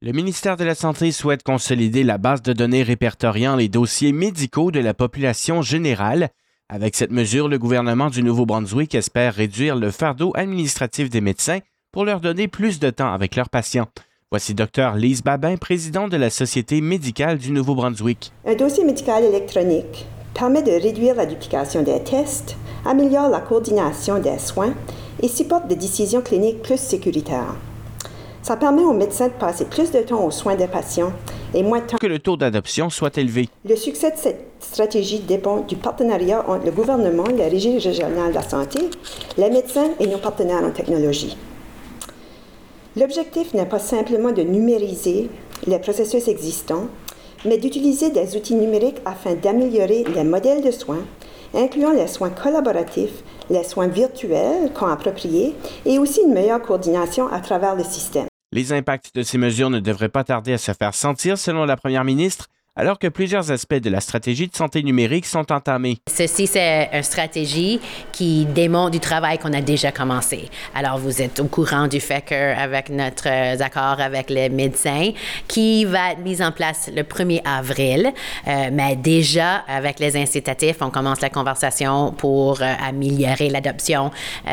Le ministère de la Santé souhaite consolider la base de données répertoriant les dossiers médicaux de la population générale. Avec cette mesure, le gouvernement du Nouveau-Brunswick espère réduire le fardeau administratif des médecins pour leur donner plus de temps avec leurs patients. Voici Dr Lise Babin, présidente de la Société médicale du Nouveau-Brunswick. Un dossier médical électronique permet de réduire la duplication des tests, améliore la coordination des soins et supporte des décisions cliniques plus sécuritaires. Ça permet aux médecins de passer plus de temps aux soins des patients et moins de temps que le taux d'adoption soit élevé. Le succès de cette stratégie dépend du partenariat entre le gouvernement, la Régie régionale de la santé, les médecins et nos partenaires en technologie. L'objectif n'est pas simplement de numériser les processus existants, mais d'utiliser des outils numériques afin d'améliorer les modèles de soins, incluant les soins collaboratifs, les soins virtuels quand appropriés et aussi une meilleure coordination à travers le système. Les impacts de ces mesures ne devraient pas tarder à se faire sentir, selon la première ministre, alors que plusieurs aspects de la stratégie de santé numérique sont entamés. Ceci, c'est une stratégie qui démontre du travail qu'on a déjà commencé. Alors, vous êtes au courant du fait qu'avec notre accord avec les médecins, qui va être mis en place le 1er avril, mais déjà, avec les incitatifs, on commence la conversation pour améliorer l'adoption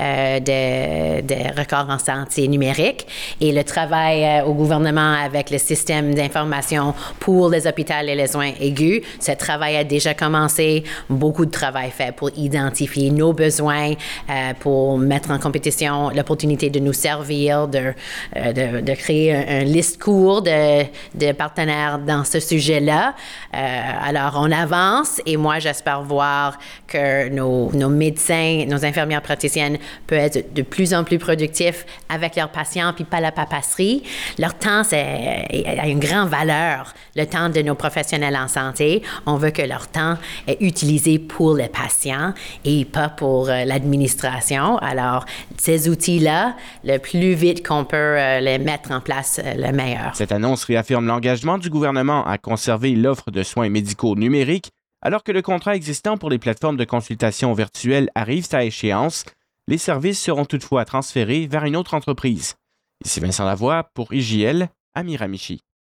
des records en santé numérique et le travail au gouvernement avec le système d'information pour les hôpitaux et les soins aigus. Ce travail a déjà commencé. Beaucoup de travail fait pour identifier nos besoins, pour mettre en compétition l'opportunité de nous servir, de créer une liste courte de partenaires dans ce sujet-là. Alors, on avance et moi, j'espère voir que nos médecins, nos infirmières praticiennes peuvent être de plus en plus productifs avec leurs patients, puis pas la papasserie. Leur temps, a une grande valeur, le temps de nos professionnels en santé. On veut que leur temps est utilisé pour les patients et pas pour l'administration. Alors, ces outils-là, le plus vite qu'on peut les mettre en place, le meilleur. Cette annonce réaffirme l'engagement du gouvernement à conserver l'offre de soins médicaux numériques, alors que le contrat existant pour les plateformes de consultation virtuelle arrive à échéance. Les services seront toutefois transférés vers une autre entreprise. Ici Vincent Lavoie pour IJL à Miramichi.